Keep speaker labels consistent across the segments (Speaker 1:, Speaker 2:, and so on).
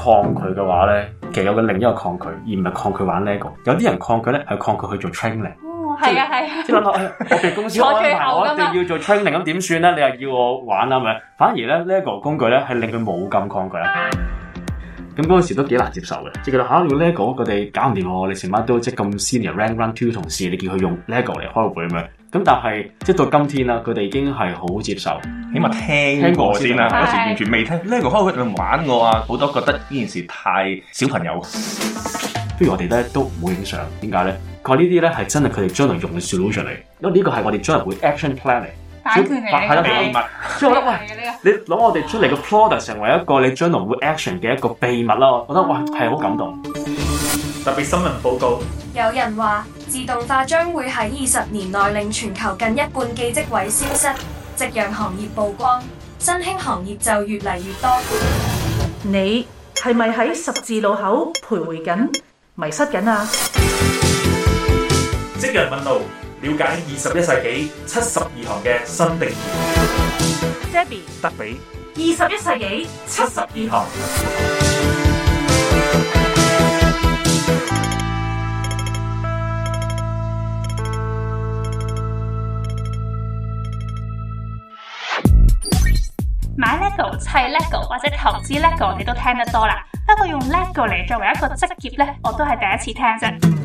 Speaker 1: 抗拒嘅話咧，其實有個另一個抗拒，而唔係抗拒玩 LEGO。有啲人抗拒咧係抗拒去做 training。
Speaker 2: 係啊係啊，
Speaker 1: 即係諗下，我哋公司安排我一定要做 training， 咁點算咧？你又要我玩啊？咪反而咧 LEGO 工具咧係令佢冇咁抗拒啊。咁嗰陣時都幾難接受嘅，即係覺得你個 LEGO 佢哋搞唔掂喎，你成班都即係咁 senior rank run two 同事，你叫佢用 LEGO 嚟開會咁樣。咁但係即係到今天啦，佢哋已經係好接受，
Speaker 3: 起碼聽過先啦。嗰時完全未聽 LEGO 開會咪玩我啊！好多覺得呢件事太小朋友。
Speaker 1: 不如我哋咧都唔好影相，點解咧？佢話呢啲咧係真係佢哋將來用嘅 solution 嚟，因為呢個係我哋將來會 action plan 嚟。
Speaker 2: 解決嚟嘅
Speaker 3: 秘密，
Speaker 1: 所以我覺得喂，你攞我哋出嚟嘅 product 成為一個你將來會 action 嘅一個秘密啦，我覺得哇係好感動。
Speaker 4: 特別新聞報告，
Speaker 5: 有人話自動化將會喺20年內令全球近一半嘅職位消失，夕陽行業曝光，新興行業就越嚟越多。
Speaker 6: 你係咪喺十字路口徘徊緊、迷失緊啊？
Speaker 4: 職人問路，了解21世紀72行嘅新定義。
Speaker 6: Debbie
Speaker 3: 德比
Speaker 6: 21世紀
Speaker 4: 72行。
Speaker 2: 買 LEGO、砌 LEGO 或者投資 LEGO 你都聽得多啦，不過用 LEGO 嚟作為一個職業咧，我都係第一次聽啫。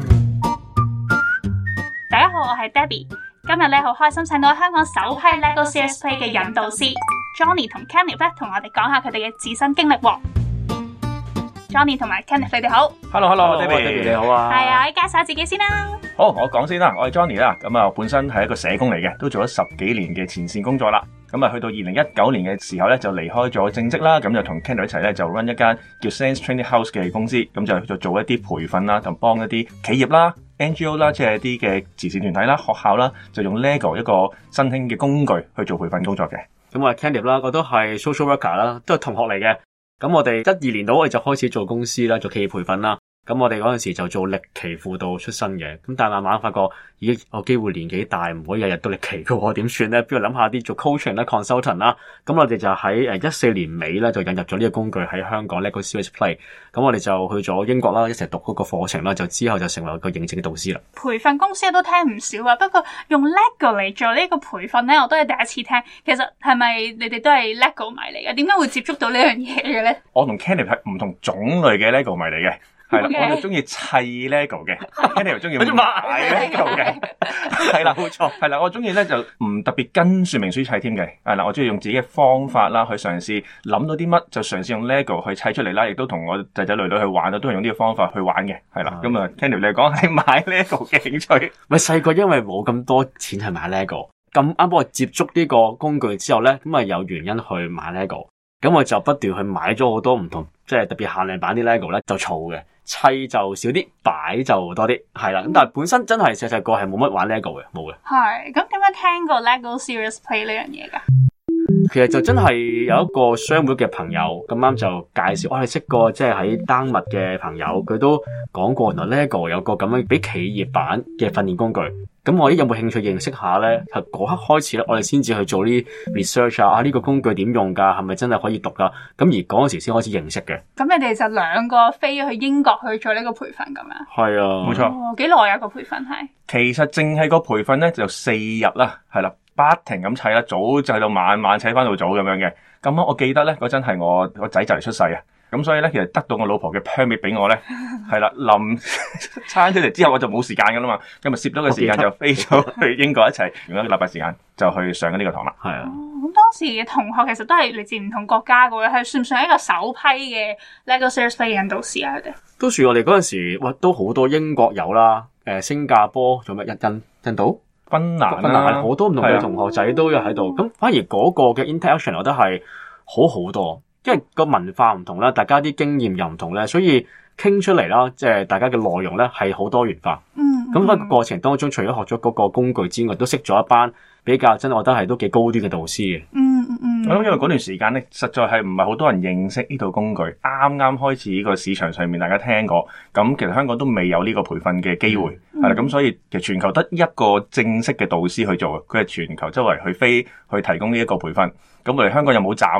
Speaker 2: 大家好，我係 Debbie， 今日咧好開心請到香港首批 LEGO Serious Play 嘅引導師 Johnny 同 Kenneth 咧，同我哋講下佢哋嘅自身經歷喎。Johnny 同埋 Kenneth 你哋好。
Speaker 3: Hello，Debbie
Speaker 1: 你好啊。
Speaker 2: 係啊，介紹下自己先啦。
Speaker 3: 好，我講先啦，我係 Johnny 啦，咁啊本身係一個社工嚟嘅，都做咗10幾年嘅前線工作啦。咁啊去到2019年嘅時候咧，就離開咗正職啦，咁就同 Kenneth 一齊咧就 run 一間叫 Sense Training House 嘅公司，咁就做一啲培訓啦，同幫一啲企業啦、NGO 啦，即係一啲嘅慈善團體啦、學校啦，就用 LEGO 一個新興嘅工具去做培訓工作嘅。
Speaker 1: 咁我係 Kenneth 啦，我都係 social worker 啦，都係同學嚟嘅。咁我哋12年度我哋就開始做公司啦，做企業培訓啦。咁我哋嗰陣時就做歷奇輔導出身嘅，咁但係慢慢發覺，咦，有機會年紀大，唔可以日日都歷奇嘅喎，點算咧？不如諗下啲做 coaching 啦、consultant 啦。咁我哋就喺14年尾咧就引入咗呢個工具喺香港 LEGO Serious Play。咁我哋就去咗英國啦，一齊讀嗰個課程啦，就之後就成為一個認證嘅導師啦。
Speaker 2: 培訓公司都聽唔少啊，不過用 LEGO 嚟做呢個培訓咧，我都係第一次聽。其實係咪你哋都係 LEGO 迷嚟嘅？點解會接觸到呢樣嘢嘅咧？
Speaker 3: 我同 Kenneth 係唔同種類嘅 LEGO 迷嚟嘅。係啦，我就中意砌 LEGO 嘅，Kenneth 又中意買 LEGO 嘅，係啦，冇錯，係啦，我中意咧就唔特別跟說明書砌添嘅，係啦，我中意用自己嘅方法啦，去嘗試諗到啲乜就嘗試用 LEGO 去砌出嚟啦，亦都同我仔仔女女去玩啦，都係用呢個方法去玩嘅，係啦，咁啊 Kenneth 你講係買 LEGO 嘅興趣，
Speaker 1: 咪細個因為冇咁多錢去買 LEGO，咁啱幫我接觸呢個工具之後咧，咁啊有原因去買 LEGO，咁我就不斷去買咗好多唔同，即係特別限量版啲 LEGO 咧就儲嘅。砌就少啲，擺就多啲，係啦。咁但係本身真係細個係冇乜玩 LEGO 嘅，冇嘅。
Speaker 2: 係，咁點樣聽過 LEGO Serious Play 呢樣嘢㗎？
Speaker 1: 其實就真係有一個商會嘅朋友咁啱就介紹，我哋識過即係喺丹麥嘅朋友，佢都講過原來 LEGO 有個咁樣俾企業版嘅訓練工具。咁我有冇興趣認識下咧？係嗰刻開始咧，我哋先至去做啲 research 啊，呢個工具點用㗎？係咪真係可以讀㗎？咁而嗰陣時先開始認識嘅。咁
Speaker 2: 你哋就兩個飛去英國去做呢個培訓咁樣？
Speaker 1: 係啊，
Speaker 3: 冇錯。
Speaker 2: 幾耐啊個培訓係？
Speaker 3: 其實淨係個培訓咧就4日啦，係啦，不停咁砌啦，早就喺度晚晚砌翻到早咁樣嘅。咁我記得咧嗰陣係我個仔就嚟出世啊。咁所以咧，其實得到我老婆嘅 permit 俾我咧，係啦，臨生出嚟之後我就冇時間噶啦嘛，咁咪攝咗個時間就飛咗去英國一齊用一個禮拜時間就去上緊呢個堂啦。係啊。
Speaker 2: 咁當時嘅同學其實都係嚟自唔同國家嘅喎，係算唔算一個首批嘅 LEGO Serious Play 引導師啊？佢哋
Speaker 1: 都算，我哋嗰陣時，哇，都好多英國有啦，新加坡仲有咩印度、
Speaker 3: 芬蘭
Speaker 1: 好多唔同嘅同學仔都有喺度。咁反而嗰個嘅 interaction 我覺得係好多。因為個文化唔同啦，大家啲經驗又唔同咧，所以傾出嚟啦，即係大家嘅內容咧係好多元化。咁喺個過程當中，除咗學咗嗰個工具之外，都識咗一班比較真係我覺得係都幾高端嘅導師嘅。
Speaker 3: 我諗因為嗰段時間咧，實在係唔係好多人認識呢套工具，啱啱開始呢個市場上面大家聽過，咁其實香港都未有呢個培訓嘅機會，係啦，咁所以其實全球得一個正式嘅導師去做，佢係全球周圍去飛去提供呢一個培訓，咁我哋香港又冇站啦。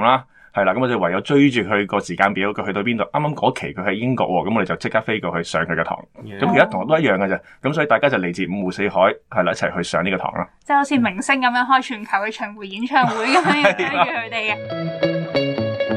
Speaker 3: 係啦，咁我哋唯有追住佢個時間表，佢去到邊度？啱啱嗰期佢喺英國喎，咁我哋就即刻飛過去上佢嘅堂。咁而家同學都一樣嘅啫，咁所以大家就嚟自五湖四海，係啦，一齊去上呢個堂啦。
Speaker 2: 即係好似明星咁樣開全球嘅巡迴演唱會咁樣跟住佢哋嘅。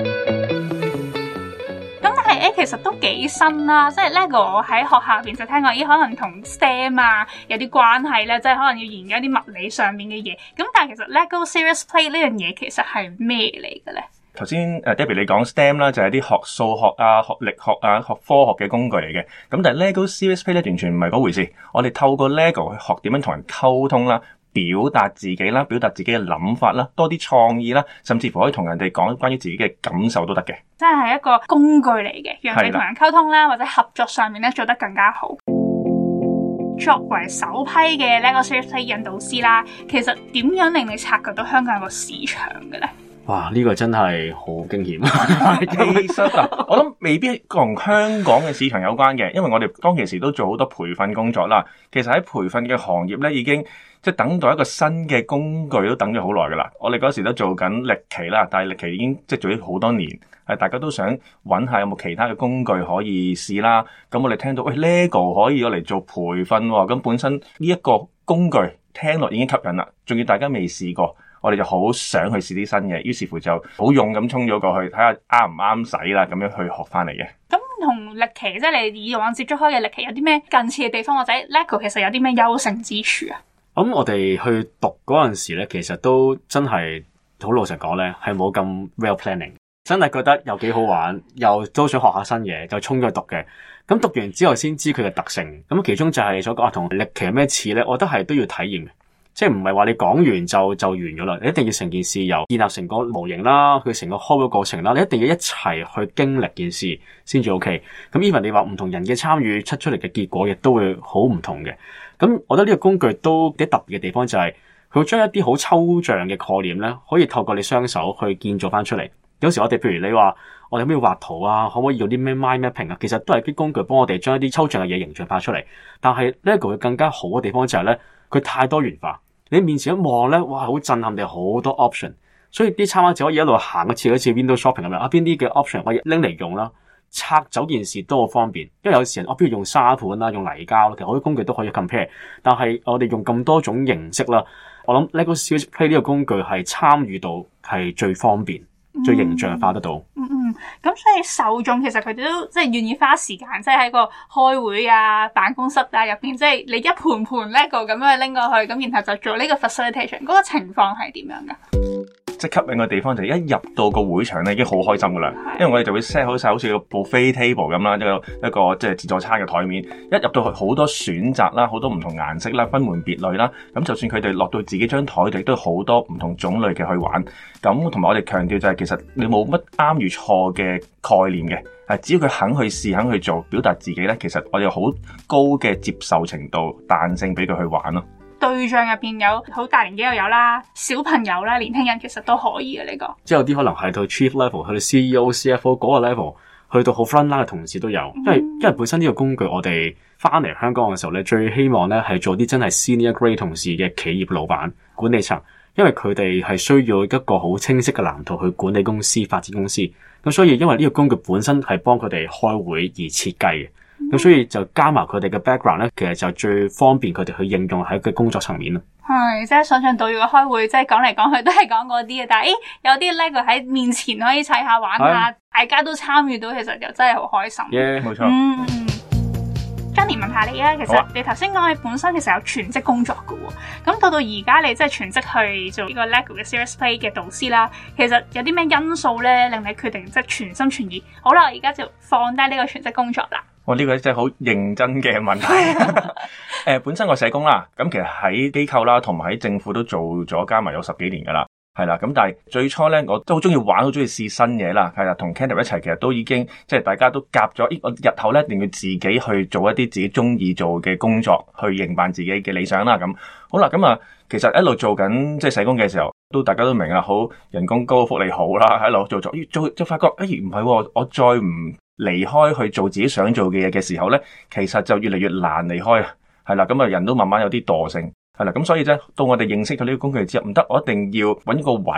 Speaker 2: 其實都幾新啦，即係 LEGO 我喺學校入邊就聽過，可能同 STEM 啊有啲關係咧，即係可能要研究啲物理上面嘅嘢。咁但係其實 LEGO Serious Play 呢樣嘢其實係咩嚟嘅咧？頭
Speaker 3: 先Debbie 你講 STEM 啦，就係啲學數學啊、學力學啊、學科學嘅工具嚟嘅。咁但係 LEGO Serious Play 咧完全唔係嗰回事。我哋透過 LEGO 去學點樣同人溝通啦。表達自己啦，表達自己嘅諗法啦，多啲創意啦，甚至乎可以同人哋講關於自己嘅感受都得嘅。
Speaker 2: 真係一個工具嚟嘅，讓你同人溝通啦，或者合作上面咧做得更加好。作為首批嘅 LEGO Serious Play 引導師啦，其實點樣令你察覺到香港有個市場嘅咧？
Speaker 1: 哇！呢個真係好驚險。
Speaker 3: 其實我諗未必同香港嘅市場有關嘅，因為我哋當其時都做好多培訓工作啦。其實喺培訓嘅行業咧，已經即係等待一個新嘅工具都等咗好耐噶啦。我哋嗰時都做緊歷奇啦，但係歷奇已經即係做咗好多年，大家都想揾下有冇其他嘅工具可以試啦。咁我哋聽到LEGO 可以攞嚟做培訓喎，咁本身呢一個工具聽落已經吸引啦，仲要大家未試過。我哋就好想去試啲新嘢，於是乎就好勇咁衝咗過去，睇下啱唔啱使啦，咁樣去學翻嚟嘅。
Speaker 2: 咁同歷奇，即係你以往接觸開嘅歷奇，有啲咩近似嘅地方，或者 LEGO 其實有啲咩優勝之處啊？
Speaker 1: 咁我哋去讀嗰陣時咧，其實都真係好老實講咧，係冇咁 well planning， 真係覺得又幾好玩，又都想學下新嘢，就衝咗去讀嘅。咁讀完之後先知佢嘅特性，咁其中就係所講同歷奇有咩似咧，我覺得係都要體驗嘅。即係唔係話你講完就完咗啦，你一定要成件事由建立成個模型啦，佢成個開嘅過程啦，你一定要一齊去經歷件事先至 OK。咁 even 你話唔同人嘅參與出嚟嘅結果亦都會好唔同嘅。咁我覺得呢個工具都幾特別嘅地方就係佢會將一啲好抽象嘅概念咧，可以透過你雙手去建造翻出嚟。有時我哋譬如你話我哋有咩畫圖啊，可唔可以用啲咩 mind mapping 啊？其實都係啲工具幫我哋將一啲抽象嘅嘢形象化出嚟。但係呢一個更加好嘅地方就係咧，佢太多元化。你面前一望咧，哇，好震撼地好多 option， 所以啲參加者可以一路行一次好似 Windows Shopping 咁樣，邊啲嘅 option 可以拎嚟用啦，拆走件事都好方便。因為有時人不如用沙盤啦，用泥膠，其實好多工具都可以 compare。但係我哋用咁多種形式啦，我諗 LEGO Serious Play 呢個工具係參與到係最方便、最形象化得到。
Speaker 2: 咁所以受眾其實佢哋都即係願意花時間，即係喺個開會啊、辦公室啊入邊，即係你一盤盤 LEGO 咁樣拎過去，咁然後就做呢個 facilitation， 嗰個情況係點樣噶？
Speaker 3: 即係吸引嘅地方就係一入到個會場咧，已經好開心噶啦，因為我哋就會 set 好晒好似個 buffet table 咁啦，一個即係自助餐嘅台面，一入到去好多選擇啦，好多唔同顏色啦，分門別類啦，咁就算佢哋落到自己張台度，都好多唔同種類嘅去玩。咁同埋我哋強調就係其實你冇乜啱與錯嘅概念嘅，只要佢肯去試、肯去做、表達自己咧，其實我哋有好高嘅接受程度、彈性俾佢去玩咯。
Speaker 2: 對象入邊有好大年紀又有啦，小朋友啦，年輕人其實都可以嘅呢個。
Speaker 1: 即係有啲可能係到 chief level，去到 CEO、CFO 嗰個 level，去到好 front line 嘅同事都有。因為本身呢個工具我哋翻嚟香港嘅時候咧，最希望咧係做啲真係 senior grade 同事嘅企業老闆、管理層，因為佢哋係需要一個好清晰嘅藍圖去管理公司、發展公司。咁所以因為呢個工具本身係幫佢哋開會而設計嘅。咁所以就加埋佢哋嘅 background 咧，其實就最方便佢哋去應用喺個工作層面咯。
Speaker 2: 係，即係想象到如果開會，即係講嚟講去都係講嗰啲嘅，但係有啲 LEGO 喺面前可以砌下玩下，大家都參與到，其實就真係好開心。
Speaker 3: 冇錯。
Speaker 2: Johnny 問下你啊，其實你頭先講你本身其實有全職工作嘅喎，咁到而家你即係全職去做呢個 LEGO 嘅 Serious Play 嘅導師啦，其實有啲咩因素咧令你決定即係全心全意？好啦，而家就放低呢個全職工作啦。呢個真係好認真嘅問題。本身我社工啦，咁其實喺機構啦，同埋喺政府都做咗加埋有10幾年噶啦，係啦。咁但係最初咧，我都好中意玩，好中意試新嘢啦，係啦。同 Kenneth 一齊，其實都已經即係大家都夾咗。我日後咧一定要自己去做一啲自己中意做嘅工作，去營辦自己嘅理想啦。咁好啦，咁其實一路做緊即係社工嘅時候，都大家都明啦，好人工高，福利好啦，一路做就發覺，唔係，我再唔離開去做自己想做嘅嘢嘅時候咧，其實就越嚟越難離開啊，係啦，咁人都慢慢有啲惰性，係啦，咁所以咧，到我哋認識咗呢個工具之後，唔得，我一定要搵個位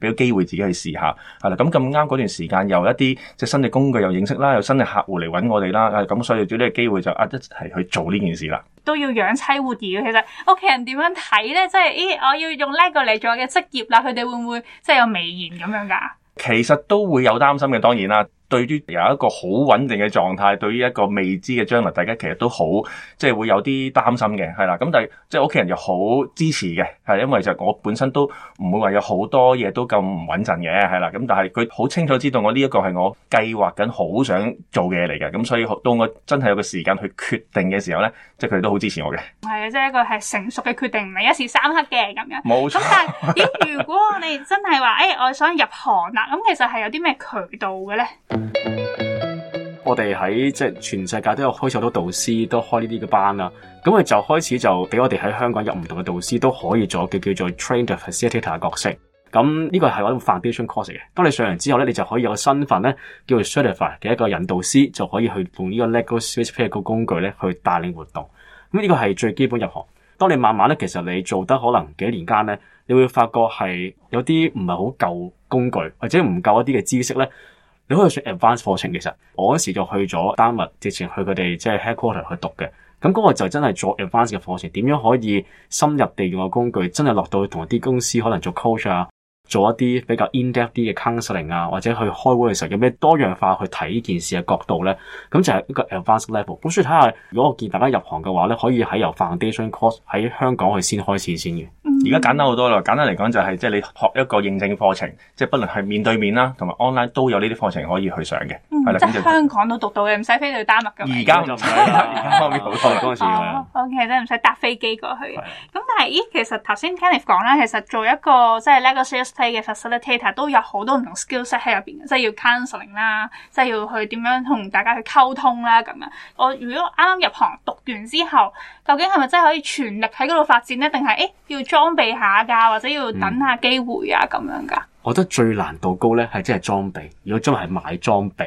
Speaker 3: 俾個機會自己去試下，係啦。咁咁啱嗰段時間又一啲即係新嘅工具又認識啦，有新嘅客戶嚟揾我哋啦，咁所以做呢個機會就一齊去做呢件事啦。
Speaker 2: 都要養妻活兒嘅，其實屋企人點樣睇咧？即係我要用 LEGO 嚟做我嘅職業啦，佢哋會唔會即係有微言咁樣㗎？
Speaker 3: 其實都會有擔心嘅，當然啦。對於有一個好穩定嘅狀態，對於一個未知嘅將來，大家其實都好即係會有啲擔心嘅，係啦。咁但係即係屋企人又好支持嘅，係因為就我本身都唔會話有好多嘢都咁唔穩陣嘅，係啦。咁但係佢好清楚知道我呢一個係我計劃緊好想做嘅嘢嚟嘅，咁所以到我真係有個時間去決定嘅時候咧，即係佢哋都好支持我嘅。
Speaker 2: 係啊，即係一個係成熟嘅決定，唔係一時三刻嘅咁樣。
Speaker 3: 冇錯。
Speaker 2: 咁但係如果我哋真係話我想入行啦，咁其實係有啲咩渠道嘅咧？
Speaker 1: 我哋喺即係全世界都有開始好多導師都開呢啲嘅班啦，咁佢就開始就俾我哋喺香港有唔同嘅導師都可以做嘅叫做 train the facilitator 嘅角色。咁呢個係一個 foundation course 嚟嘅。當你上完之後咧，你就可以有個身份咧叫做 certified 嘅一個引導師，就可以去用呢個 LEGO Switchplay 個工具咧去帶領活動。咁呢個係最基本入行。當你慢慢咧，其實你做得可能幾年間咧，你會發覺係有啲唔係好夠工具，或者唔夠一啲嘅知識咧。你可以上 advanced 課程，其實我嗰時就去咗丹麥，直情去佢哋即係 headquarter 去讀嘅。咁嗰個就真係做 advanced 嘅課程，點樣可以深入地用個工具，真係落到去同啲公司可能做 coach 啊，做一啲比較 in-depth 啲嘅 counseling 啊，或者去開會嘅時候有咩多樣化去睇呢件事嘅角度咧，咁就係一個 advanced level。咁所以睇下，如果我見大家入行嘅話咧，可以喺由 foundation course 喺香港去先開始先嘅。
Speaker 3: 而家簡單好多啦，簡單嚟講就係即係你學一個認證課程，即係不論係面對面啦，同埋 online 都有呢啲課程可以去上嘅。係啦，
Speaker 2: 即係香港都讀到嘅，唔使飛到丹麥㗎嘛。
Speaker 3: 而家就唔係啦，而家方面好多
Speaker 1: 嗰陣時係。
Speaker 2: OK， 即係唔使搭飛機過去。咁但係其實頭先 Kenneth 講啦，其實做一個即係 LEGO Switchplay 嘅 facilitator 都有好多唔同 skill set 喺入邊嘅，即係要 counseling 啦，即係要去點樣同大家去溝通啦咁樣。我如果啱啱入行讀完之後，究竟係咪真係可以全力喺嗰度發展咧？定係要裝備下㗎，或者要等下機會啊咁樣㗎？
Speaker 1: 我覺得最難度高咧係真係裝備，如果真係買裝備，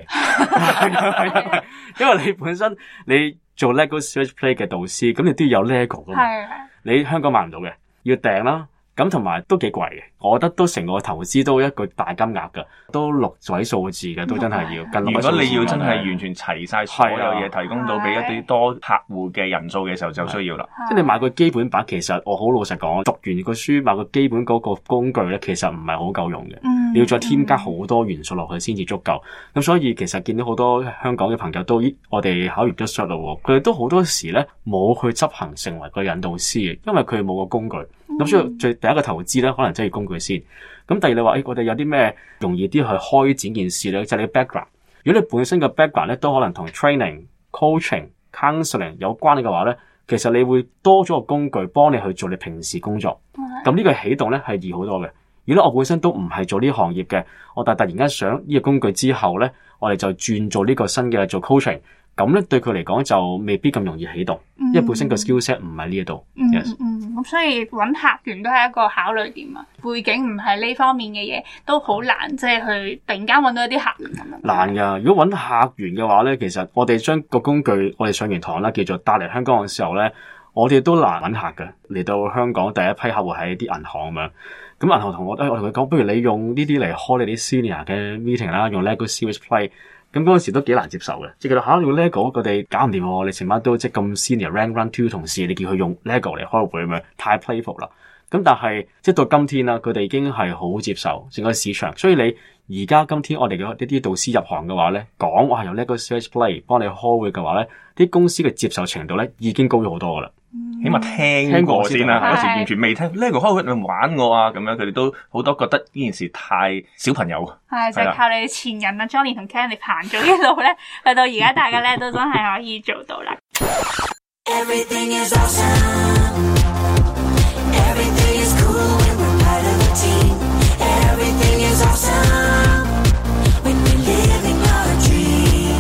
Speaker 1: 因為你本身你做 LEGO Switchplay 嘅導師，咁你都要有 LEGO 㗎嘛，你香港買唔到嘅，要訂啦。咁同埋都幾貴嘅，我覺得都成個投資都一個大金額㗎，都6位數字嘅，都真係要跟。
Speaker 3: 如果你要真係完全齊晒所有嘢提供到俾一啲多客戶嘅人數嘅時候，就需要啦。
Speaker 1: 即係你買個基本版，其實我好老實講，讀完個書買個基本嗰個工具咧，其實唔係好夠用嘅。你要再添加好多元素落去先至足夠。咁所以其實見到好多香港嘅朋友都，我哋考完咗 cert 咯，佢哋都好多時咧冇去執行成為個引導師嘅，因為佢冇個工具。咁所以第一個投資咧，可能真係要工具先。咁第二你話，我哋有啲咩容易啲去開展件事咧？就係你嘅 background。如果你本身嘅 background 咧都可能同 training、coaching、counseling 有關嘅話咧，其實你會多咗個工具幫你去做你平時工作。咁呢個起動咧係易好多嘅。如果我本身都唔係做呢行業嘅，我但係突然間想呢個工具之後咧，我哋就轉做呢個新嘅做 coaching。咁咧對佢嚟講就未必咁容易起動，因為本身個 skill set 唔喺呢一度。
Speaker 2: 咁所以揾客源都係一個考慮點啊。背景唔係呢方面嘅嘢，都好難即係去突然間揾到一啲客源咁樣。難
Speaker 1: 㗎，如果揾客源嘅話咧，其實我哋將個工具我哋上完堂啦，叫做帶嚟香港嘅時候咧，我哋都難揾客嘅。嚟到香港第一批客戶係啲銀行咁樣，咁銀行同我同佢講，不如你用呢啲嚟開你啲 senior 嘅 meeting 啦，用 LEGO Switchplay。咁嗰陣時都幾難接受嘅，即係佢哋用 LEGO， 佢哋搞唔掂喎。你成班都即係咁 senior rank run two 同事，你叫佢用 LEGO 嚟開會咁樣，太 playful 啦。咁但係即係到今天啦，佢哋已經係好接受整個市場。所以你而家今天我哋嘅呢啲導師入行嘅話咧，講我係用 LEGO Switchplay 幫你開會嘅話咧，啲公司嘅接受程度咧已經高咗好多噶啦。
Speaker 3: 起碼聽過先啦，有時完全未聽 LEGO 開會你玩我啊咁樣，佢哋都好多覺得呢件事太小朋友。
Speaker 2: 係就係靠你前人啊 Johnny 同 Kenneth 行咗呢路咧，去到而家大家咧都真係可以做到啦。Everything is awesome. Everything is cool when we're part of the team. Everything is awesome when we're living our dream.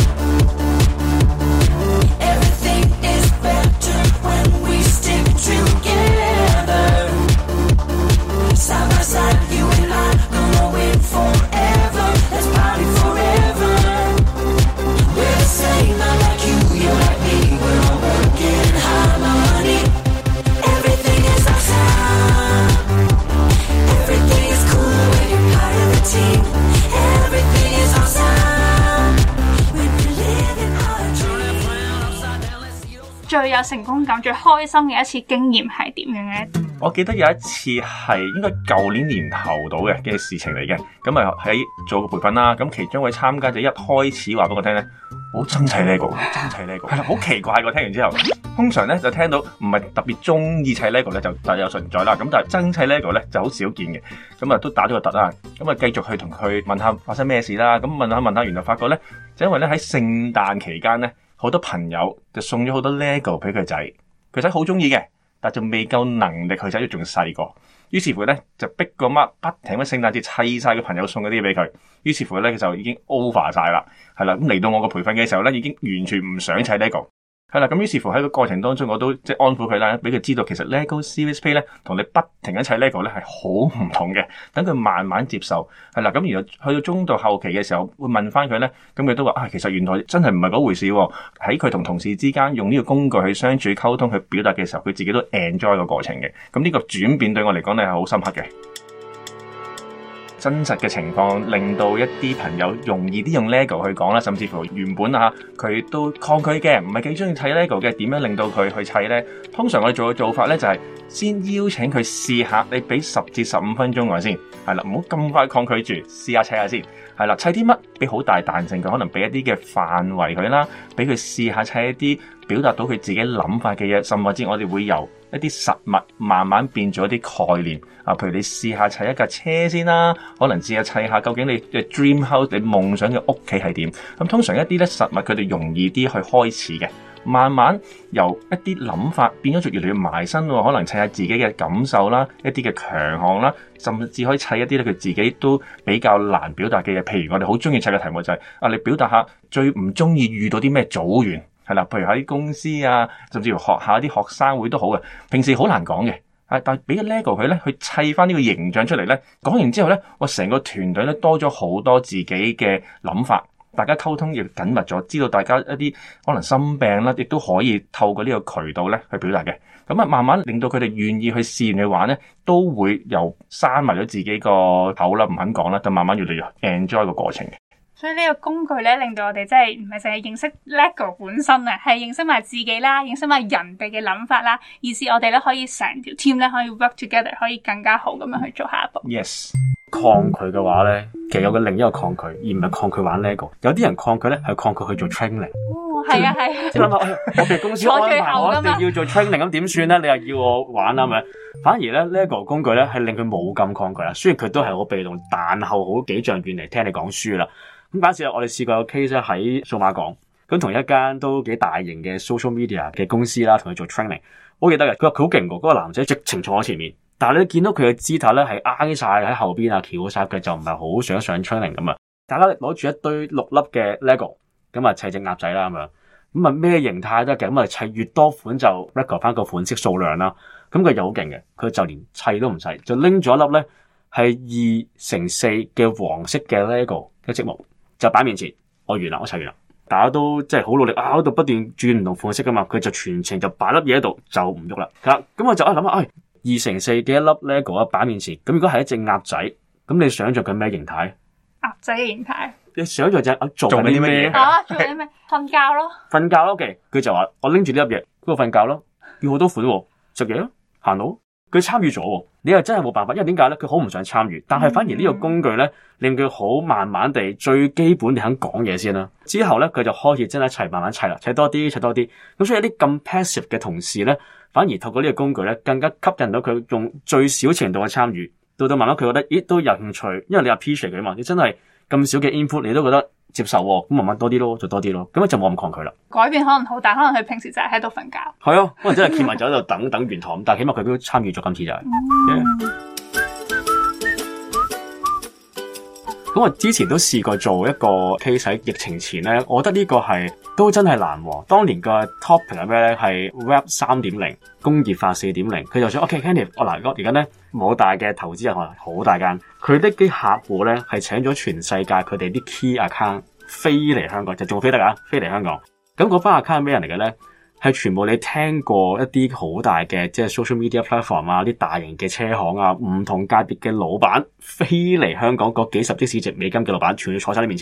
Speaker 2: Everything is better when we stick together. Side by side, you and I gonna win forever. Let's party forever. We're the same, I like you, you like me. We're all working harmony. Everything is awesome. Everything is cool when 最有成功感、最開心嘅一次經驗係點樣嘅？
Speaker 3: 我記得有一次係應該舊年年頭到嘅事情嚟嘅，咁啊喺做個培訓啦，咁其中一位參加者一開始話俾我聽咧，好憎砌 LEGO， 憎砌 LEGO， 係啦，好奇怪個聽完之後，通常咧就聽到唔係特別中意砌 LEGO 咧就大有存在啦，咁但係憎砌 LEGO 咧就好少見嘅，咁啊都打咗個突啦，咁啊繼續去同佢問下發生咩事啦，咁問下，原來發覺咧就因為咧喺聖誕期間咧，好多朋友就送咗好多 LEGO 俾佢仔，佢仔好中意嘅。但就未夠能力去仔，仲細個，於是乎咧就逼個媽不停喺聖誕節砌晒個朋友送嗰啲俾佢，於是乎咧佢就已經 over 晒啦，係啦，咁嚟到我個培訓嘅時候咧，已經完全唔想砌 LEGO。係啦，咁於是乎喺個過程當中，我都即係安撫佢啦，俾佢知道其實 LEGO Series Play 咧，同你不停咁砌 LEGO 咧係好唔同嘅，等佢慢慢接受。係啦，咁然後去到中度後期嘅時候，會問翻佢咧，咁佢都話其實原來真係唔係嗰回事喎。喺佢同同事之間用呢個工具去相處溝通去表達嘅時候，佢自己都 enjoy 個過程嘅。咁呢個轉變對我嚟講咧係好深刻嘅。真實嘅情況令到一啲朋友容易啲用 LEGO 去講啦，甚至乎原本佢都抗拒嘅，唔係幾中意砌 LEGO 嘅，點樣令到佢去砌呢？通常我哋做嘅做法呢，就係先邀請佢試下，你俾10至15分鐘我先，係啦，唔好咁快抗拒住，試下砌下先，係啦，砌啲乜俾好大彈性佢，可能俾一啲嘅範圍佢啦，俾佢試下砌一啲表達到佢自己諗法嘅嘢，甚至我哋會由一啲實物慢慢變咗一啲概念啊，譬如你試下砌一架車先啦，可能試下砌下究竟你嘅 dream house 你夢想嘅屋企係點？咁通常一啲咧實物佢哋容易啲去開始嘅，慢慢由一啲諗法變咗就越嚟越埋身喎，可能砌下自己嘅感受啦，一啲嘅強項啦，甚至可以砌一啲咧佢自己都比較難表達嘅嘢。譬如我哋好中意砌嘅題目就係你表達下最唔中意遇到啲咩組員。係啦，譬如喺公司啊，甚至乎學校啲學生會都好嘅，平時好難講嘅，但係俾個 LEGO 佢咧，去砌翻呢個形象出嚟咧，講完之後咧，我成個團隊咧多咗好多自己嘅諗法，大家溝通亦緊密咗，知道大家一啲可能心病啦，亦都可以透過呢個渠道咧去表達嘅，咁啊慢慢令到佢哋願意去試驗去玩咧，都會由閂埋咗自己個口啦，唔肯講啦，就慢慢越嚟越 enjoy 個過程嘅。
Speaker 2: 所以呢個工具咧，令到我哋真係唔係淨係認識 LEGO 本身啊，係認識埋自己啦，認識埋人哋嘅諗法啦，以至我哋咧可以成條 team 咧可以 work together， 可以更加好咁樣去做下一步。
Speaker 3: Yes，
Speaker 1: 抗拒嘅話咧，其實有個另一個抗拒，而唔係抗拒玩 LEGO。有啲人抗拒咧係抗拒去做 training。
Speaker 2: 哦，係啊係啊。
Speaker 1: 即係諗下，我哋公司安排我一定要做 training， 咁點算咧？你又要我玩啊？咪反而咧 LEGO 工具咧係令佢冇咁抗拒啦。雖然佢都係好被動，但後好幾丈遠嚟聽你講書啦。咁嗰陣時我哋試過有 case 咧喺數碼港，咁同一間都幾大型嘅 social media 嘅公司啦，同佢做 training， 我記得嘅。佢話佢好勁喎，嗰個男仔直情坐喺前面，但係你見到佢嘅姿態咧係挨晒喺後邊啊，翹晒腳，就唔係好想上 training 咁啊。大家攞住一堆6粒嘅 LEGO， 咁啊砌隻鴨仔啦咁樣，咁啊咩形態都得嘅，咁啊砌越多款就 record 翻個款式數量啦。咁佢又好勁嘅，佢就連砌都唔砌，就拎咗一粒咧係2×4嘅黃色嘅 LEGO 嘅積木。就擺面前，我完啦，我砌完啦，大家都即係好努力啊，喺度不斷轉唔同款式噶嘛，佢就全程就擺粒嘢喺度就唔喐啦。咁我就諗下，2×4嘅一粒 LEGO 啊擺面前，咁如果係一隻鴨仔，咁你想象緊咩形態？
Speaker 2: 鴨仔嘅形態。你
Speaker 1: 想象隻鴨做緊啲咩？
Speaker 2: 做緊啲咩？瞓覺咯。
Speaker 1: 瞓覺咯，OK。佢就話我拎住呢粒嘢，嗰個瞓覺咯，要好多款喎，食嘢咯，行路。佢參與咗喎，你又真係冇辦法，因為點解咧？佢好唔想參與，但係反而呢個工具咧，令佢好慢慢地最基本你肯講嘢先啦。之後咧，佢就開始真係一齊慢慢砌啦，砌多啲，砌多啲。咁所以一啲咁 passive 嘅同事咧，反而透過呢個工具咧，更加吸引到佢用最少程度嘅參與，到慢慢佢覺得咦都有興趣，因為你 appreciate 佢嘛，你真係咁少嘅 input 你都覺得接受喎，咁慢慢多啲咯，就多啲咯，咁就冇咁抗拒啦。
Speaker 2: 改變可能好大，可能佢平時就係喺度瞓覺。
Speaker 1: 係啊，可能真係企埋就喺度等完堂，但係起碼佢都參與咗今次就係。咁我之前都試過做一個 case 喺疫情前咧，我覺得呢個係都真係難喎。當年個 topic 係咩咧？係 Web 3.0 工業化4.0。佢就想 OK，Candy， 我而家咧冇大嘅投資人，好大間，佢啲客戶咧係請咗全世界佢哋啲 key account 飛嚟香港，就仲飛得㗎，飛嚟香港。咁嗰班 account 係咩人嚟嘅咧？係全部你聽過一啲好大嘅即係 social media platform 啊，啲大型嘅車行啊，唔同界別嘅老闆飛嚟香港，嗰幾十億市值美金嘅老闆，全部坐晒你面前。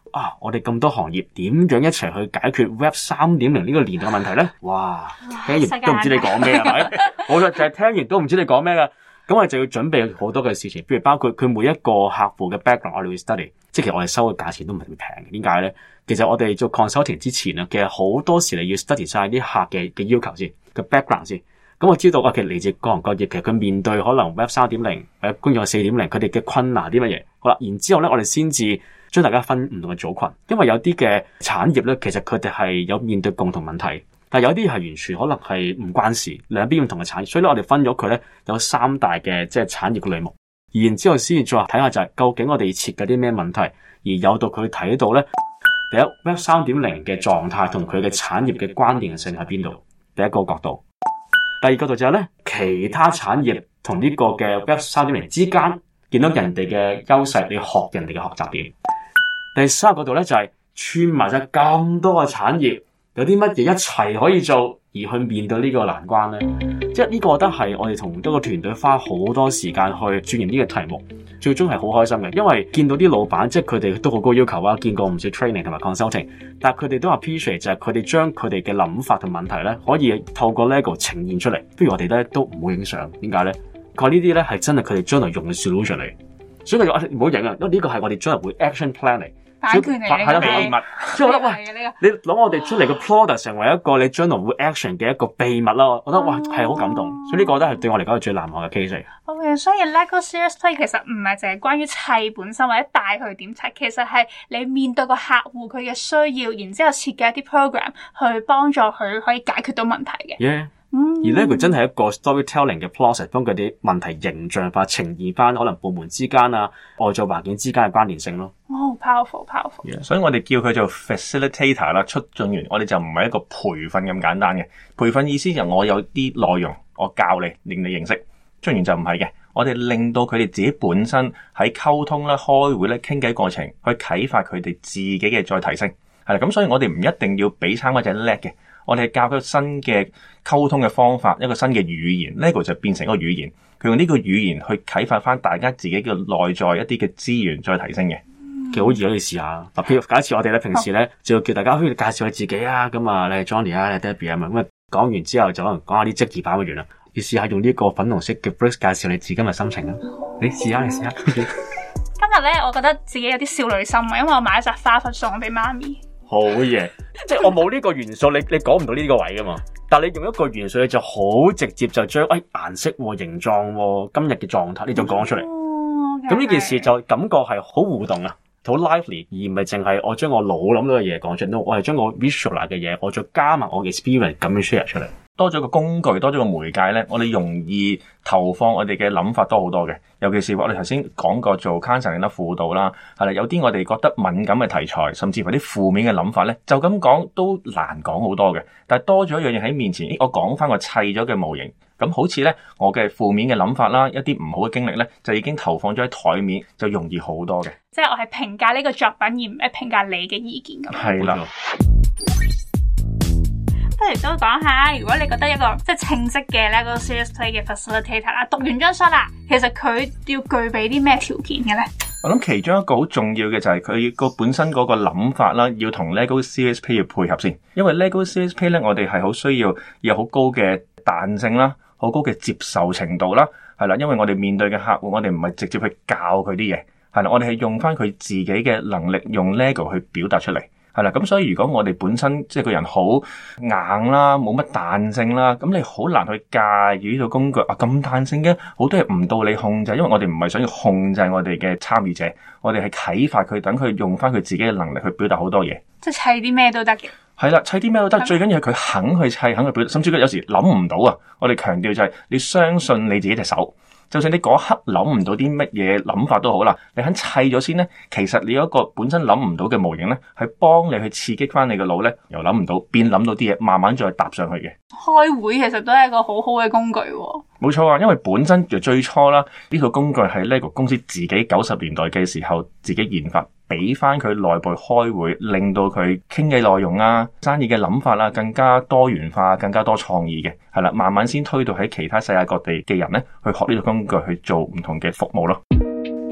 Speaker 1: 我哋咁多行業點樣一齊去解決 Web 3.0呢個年代嘅問題咧？哇！聽完都唔知你講咩係咪？我就係聽完都唔知你講咩噶。咁我哋就要準備好多嘅事情，譬如包括佢每一個客戶嘅 background，我哋會 study。即係其實我哋收嘅價錢都唔係特別平嘅。點解咧？其實我哋做 consulting 之前啊，其實好多時你要 study 晒啲客嘅要求先，個 background 先。咁我知道其實嚟自各行各業，其實佢面對可能 Web 3.0或者工業4.0，佢哋嘅困難啲乜嘢？好啦，然之後咧，我哋先至將大家分唔同嘅組群，因為有啲嘅產業咧，其實佢哋係有面對共同問題，但係有啲係完全可能係唔關事，兩邊唔同嘅產業，所以咧我哋分咗佢咧有3大嘅即係產業嘅類目，然之後先至再睇下就係究竟我哋設計啲咩問題，而有到佢睇到咧，第一 Web 3.0嘅狀態同佢嘅產業嘅關聯性喺邊度？第一個角度。第二個角度就係咧，其他產業同呢個嘅 Web 3.0之間，見到人哋嘅優勢，你學人哋嘅學習點。第三個角度咧就係串埋晒咁多嘅產業，有啲乜嘢一齊可以做，而去面對呢個難關咧？即係呢個我覺得係我哋同多個團隊花好多時間去鑽研呢個題目，最終係好開心嘅，因為見到啲老闆即係佢哋都好高要求啊，見過唔少 training 同埋 consulting， 但係佢哋都 appreciate 就係佢哋將佢哋嘅諗法同問題咧，可以透過 Lego 呈現出嚟。不如我哋咧都唔好影相，點解咧？佢話呢啲咧係真係佢哋將來用嘅 solution 嚟，所以佢話唔好影啊，因為呢個係我哋將來會 action plan 嚟。
Speaker 2: 版權嚟嘅
Speaker 3: 係啦，秘密。
Speaker 1: 所以我覺得喂，你攞我哋出嚟嘅 product 成為一個你將來會 action 嘅一個秘密啦，我覺得哇係好感動。所以呢個我覺得係對我嚟講係最難忘嘅 case 嚟。
Speaker 2: OK， 所以 LEGO Serious Play 其實唔係淨係關於砌本身或者帶佢點砌，其實係你面對個客戶佢嘅需要，然之後設計一啲 program 去幫助佢可以解決到問題嘅。
Speaker 1: Yeah。而呢佢真係一個 storytelling 嘅 process， 幫佢啲問題形象化，呈現翻可能部門之間啊、外在環境之間嘅關聯性咯。
Speaker 2: powerful。
Speaker 3: 所以我哋叫佢做 facilitator 啦，促進員。我哋就唔係一個培訓咁簡單嘅。培訓意思就我有啲內容，我教你，令你認識。促進員就唔係嘅，我哋令到佢哋自己本身喺溝通啦、開會咧、傾偈過程，去啟發佢哋自己嘅再提升。係啦，咁所以我哋唔一定要俾參加者叻嘅。我哋教佢新嘅溝通嘅方法，一個新嘅語言 ，Lego 就變成一個語言。佢用呢個語言去啟發翻大家自己嘅內在一啲嘅資源，再提升嘅。
Speaker 1: 幾好易可以試下。嗱，譬如假設我哋咧平時咧就要叫大家可以介紹下自己啊，咁啊，你係 Johnny 啊，你係 Debbie 啊嘛，咁啊講完之後就可能講下啲職業版嘅完啦。要試下用呢個粉紅色嘅 bricks 介紹你自己嘅心情啊。你試下。
Speaker 2: 今日咧，我覺得自己有啲少女心啊，因為我買咗扎花束送俾媽咪。
Speaker 1: 好嘢，即係我冇呢個元素，你講唔到呢個位噶嘛？但係你用一個元素，你就好直接就將顏色、形狀、今日嘅狀態，你就講出嚟。咁呢件事就感覺係好互動啊，好 lively， 而唔係淨係我將我腦諗到嘅嘢講出嚟，我係將我 visualize 嘅嘢，我再加埋我嘅 experience 咁樣 share 出嚟。多咗個工具，多咗個媒介咧，我哋容易投放我哋嘅諗法多好多嘅。尤其是我哋頭先講過做 counseling 啦、輔導啦，係啦，有啲我哋覺得敏感嘅題材，甚至乎啲負面嘅諗法咧，就咁講都難講好多嘅。但係多咗一樣嘢喺面前，我講翻個砌咗嘅模型，咁好似咧我嘅負面嘅諗法啦，一啲唔好嘅經歷咧，就已經投放咗喺台面，就容易好多嘅。
Speaker 2: 即係我係評價呢個作品，而唔係評價你嘅意見咁。
Speaker 3: 係啦。
Speaker 2: 不如都講下，如果你覺得一個即係稱職嘅 LEGO Serious Play 嘅 facilitator 啦，讀完張書啦，其實佢要具備啲咩條件嘅咧？
Speaker 3: 我諗其中一個好重要嘅就係佢個本身嗰個諗法啦，要同 LEGO Serious Play 要配合先。因為 LEGO Serious Play 咧，我哋係好需要有好高嘅彈性啦，好高嘅接受程度啦，係啦，因為我哋面對嘅客戶，我哋唔係直接去教佢啲嘢，係啦，我哋係用翻佢自己嘅能力，用 LEGO 去表達出嚟。係啦，咁所以如果我哋本身即係個人好硬啦，冇乜彈性啦，咁你好難去駕馭呢個工具啊！咁彈性嘅好多嘢唔到你控制，因為我哋唔係想要控制我哋嘅參與者，我哋係啟發佢，等佢用翻佢自己嘅能力去表達好多嘢。
Speaker 2: 即係砌啲咩都得嘅。係
Speaker 3: 啦，砌啲咩都得，最緊要係佢肯去砌，肯去表達，甚至佢有時諗唔到啊！我哋強調就係你相信你自己隻手。就算你嗰刻諗唔到啲乜嘢諗法都好啦，你肯砌咗先咧，其實你有一個本身諗唔到嘅模型咧，係幫你去刺激翻你個腦咧，由諗唔到變諗到啲嘢，慢慢再搭上去嘅。開
Speaker 2: 會其實都係一個好好嘅工具喎。
Speaker 3: 冇錯啊，因為本身就最初啦，呢套工具係 LEGO 公司自己90年代嘅時候自己研發，俾翻佢內部開會，令到佢傾嘅內容啊、生意嘅諗法啊更加多元化、更加多創意嘅，係啦，慢慢先推到喺其他世界各地嘅人咧去學呢套工具去做唔同嘅服務咯。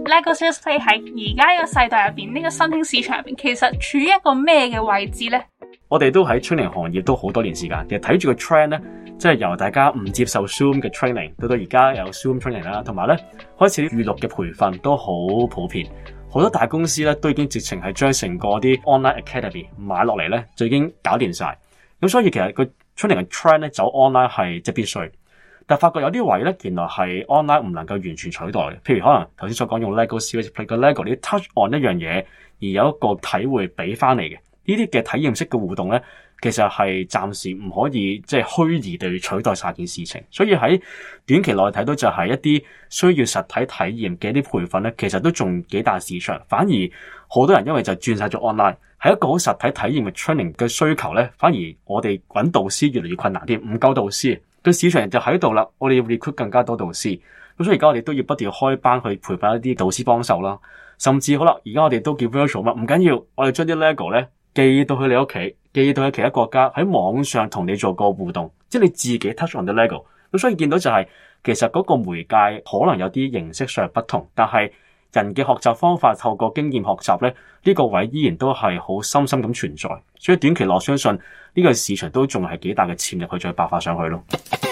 Speaker 2: LEGO Serious Play 喺而家呢個世代入邊，呢個新興市場入邊，其實處於一個咩嘅位置呢？
Speaker 1: 我哋都喺 training 行業都好多年時間，其實睇住個 trend 咧，即係由大家唔接受 Zoom 嘅 training，到而家有 Zoom training 啦，同埋咧開始啲預錄嘅培訓都好普遍。好多大公司咧都已經直情係將成個啲 online academy 買落嚟咧，就已經搞掂晒。咁所以其實個 training 嘅 trend 咧走 online 係即係必須。但發覺有啲位咧，原來係 online 唔能夠完全取代嘅。譬如可能頭先所講用 LEGO Serious Play 個 LEGO 你 touch on 一樣嘢，而有一個體會俾翻嚟嘅。呢啲嘅體驗式嘅互動咧，其實係暫時唔可以即係虛擬地取代晒件事情。所以喺短期內睇到就係一啲需要實體體驗嘅一啲培訓咧，其實都仲幾大市場。反而好多人因為就轉晒咗 online，係一個好實體體驗嘅 training 嘅需求咧，反而我哋揾導師越嚟越困難啲，唔夠導師。個市場就喺度啦，我哋要 recruit 更加多導師。咁所以而家我哋都要不斷開班去培訓一啲導師幫手啦。甚至好啦，而家我哋都叫 virtual 乜，唔緊要，我哋將啲 LEGO 咧寄到去你屋企，寄到去其他國家，喺網上同你做個互動，即係你自己 touch on the LEGO。咁所以見到就係其實嗰個媒介可能有啲形式上不同，但係人嘅學習方法透過經驗學習咧，呢個位依然都係好深深咁存在。所以短期內我相信呢個市場都仲係幾大嘅潛力去再爆發上去咯。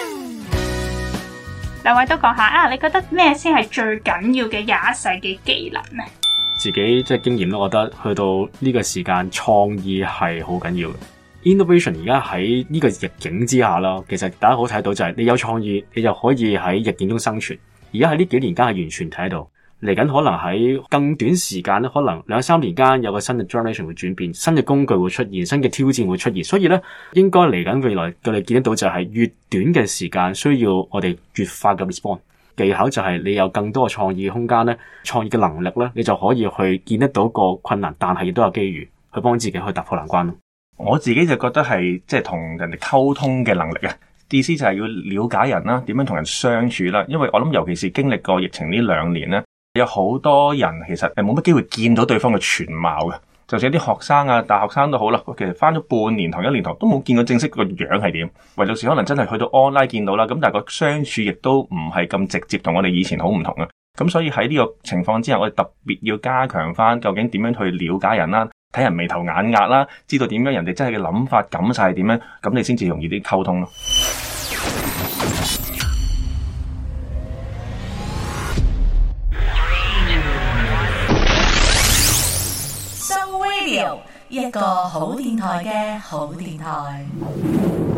Speaker 2: 兩位都講下啊，你覺得咩先係最緊要嘅21世紀技能呢？
Speaker 1: 自己即係經驗咯，我覺得去到呢個時間，創意係好緊要嘅。Innovation 而家喺呢個逆境之下啦，其實大家好睇到就係你有創意，你就可以喺逆境中生存。而家喺呢幾年間係完全睇到，嚟緊可能喺更短時間咧，可能2-3年間有個新嘅 generation 會轉變，新嘅工具會出現，新嘅挑戰會出現。所以咧，應該嚟緊未來我哋見得到就係越短嘅時間，需要我哋越快嘅 respond。技巧就係你有更多嘅創意空間咧，創意嘅能力咧，你就可以去見得到個困難，但係亦都有機遇去幫自己去突破難關咯。
Speaker 3: 我自己就覺得係即係同人哋溝通嘅能力啊，意思就係要了解人啦，點樣同人相處啦。因為我諗尤其是經歷過疫情呢2年咧，有好多人其實冇乜機會見到對方嘅全貌嘅。就算啲學生啊、大學生都好啦，其實返咗半年堂、1年堂都冇見過正式個樣係點。唯獨是可能真係去到 online 見到啦，咁但係個相處亦都唔係咁直接，同我哋以前好唔同啊。咁所以喺呢個情況之下，我哋特別要加強返究竟點樣去了解人啦，睇人眉頭眼額啦，知道點樣人哋真係嘅諗法感受係點樣，咁你先至容易啲溝通咯。
Speaker 6: 一個好電台嘅好電台。